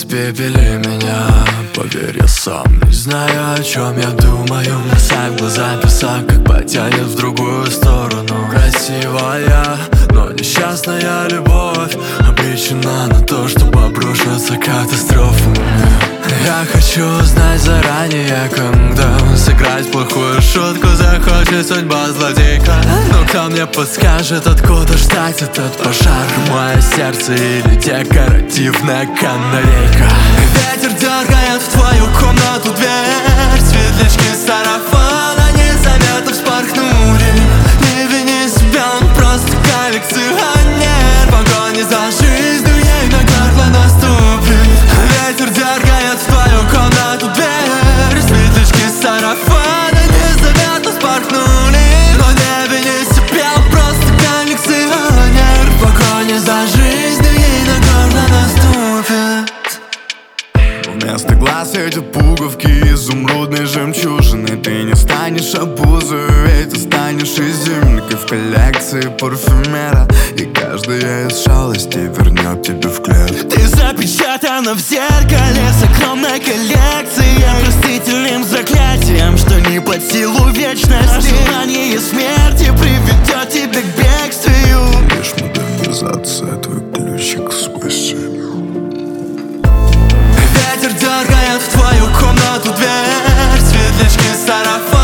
испепели меня. Поверь, я сам не знаю, о чем я думаю. Бросай в глаза песок, как потянет в другую сторону. Красивая, но несчастная любовь обречена на то, чтобы обрушиться катастрофу. Я хочу знать заранее, когда сыграть плохую шутку захочет судьба злодейка. Но кто мне подскажет, откуда ждать этот пожар? Мое сердце или декоративная канарейка? Ветер дергает в твою комнату дверь. Светлячки сарафана незаметно вспорхнули. Не вини себя, он просто коллекционер. В погоне за жизнью ей на горло наступит. Ветер дергает в твою комнату дверь. Светлячки сарафана незаметно вспорхнули. Но не вини себя, он просто коллекционер. В погоне за жизнью ей на горло наступит. Вместо глаз эти пуговки изумрудной жемчужины. Ты не станешь обузой, ведь ты станешь изюминкой в коллекции парфюмера. И каждая из шалостей вернет тебя в клетку. Ты запечатана в зеркале с огромной коллекцией, простительным заклятием, что не под силу вечности. Желание смерти приведет тебя к бегствию. Лишь модернизация, твой ключик к спасению. Ветер дергает в твою комнату дверь. Светлячки сарафана